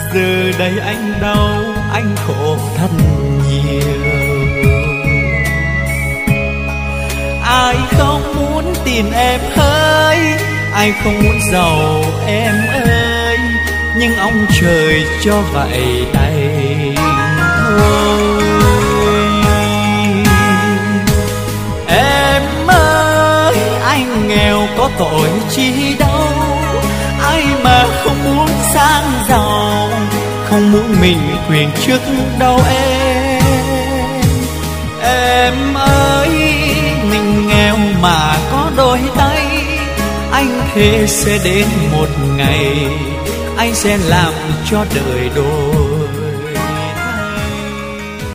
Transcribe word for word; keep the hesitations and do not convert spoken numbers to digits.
Giờ đây anh đau, anh khổ thật nhiều. Ai không muốn tìm em ơi, ai không muốn giàu em ơi, nhưng ông trời cho vậy đành thôi. Em ơi, anh nghèo có tội chi đâu, ai mà không muốn sang giàu, không muốn mình quyền trước đâu em. Em ơi, mình nghèo mà có đôi tay, anh thề sẽ đến một ngày anh sẽ làm cho đời đôi.